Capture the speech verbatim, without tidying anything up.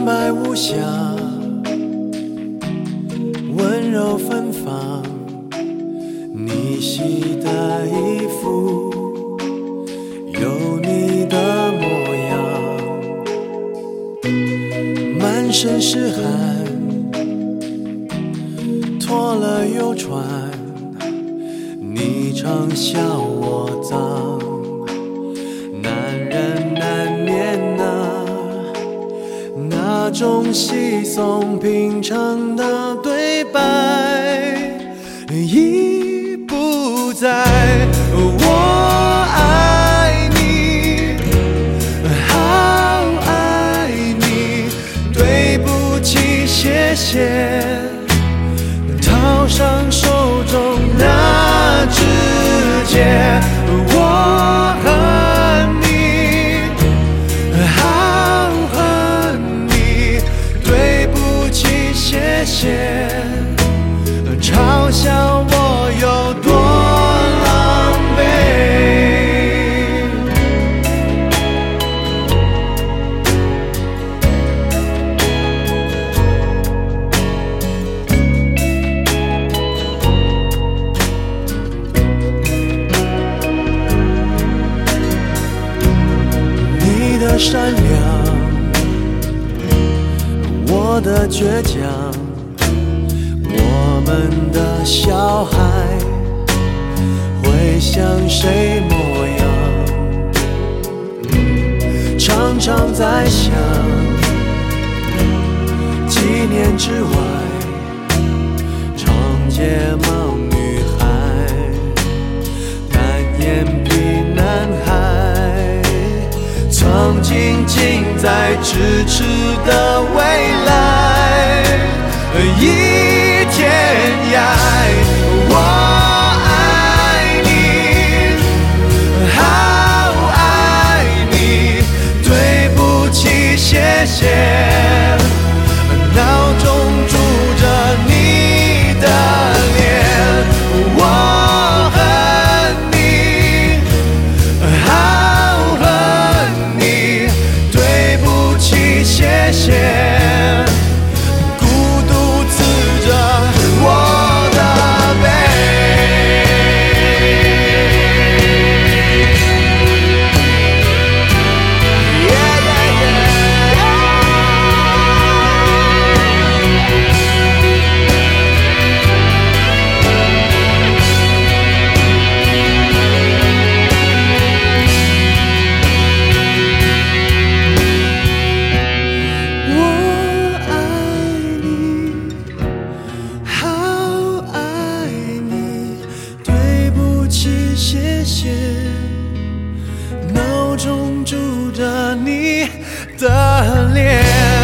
纯白无瑕，温柔芬芳，你洗的衣服有你的模样，满身是汗，脱了又穿，你常笑我脏，男人难免啊，那种稀松平常的对白已不在。我爱你，好爱你，对不起，谢谢，套上手中那指节。我恨你，好恨你，对不起，谢谢，嘲笑我有多狼狈。你的善良，我的倔强，我们的小孩会像谁模样？常常在想，几年之外，长睫毛女孩，单眼皮男孩，曾经近在咫尺的未来，一天涯。我爱你，好爱你，对不起，谢谢，脑中住着你的脸。我恨你，好恨你，对不起，谢谢，谢谢，脑中住着你的脸。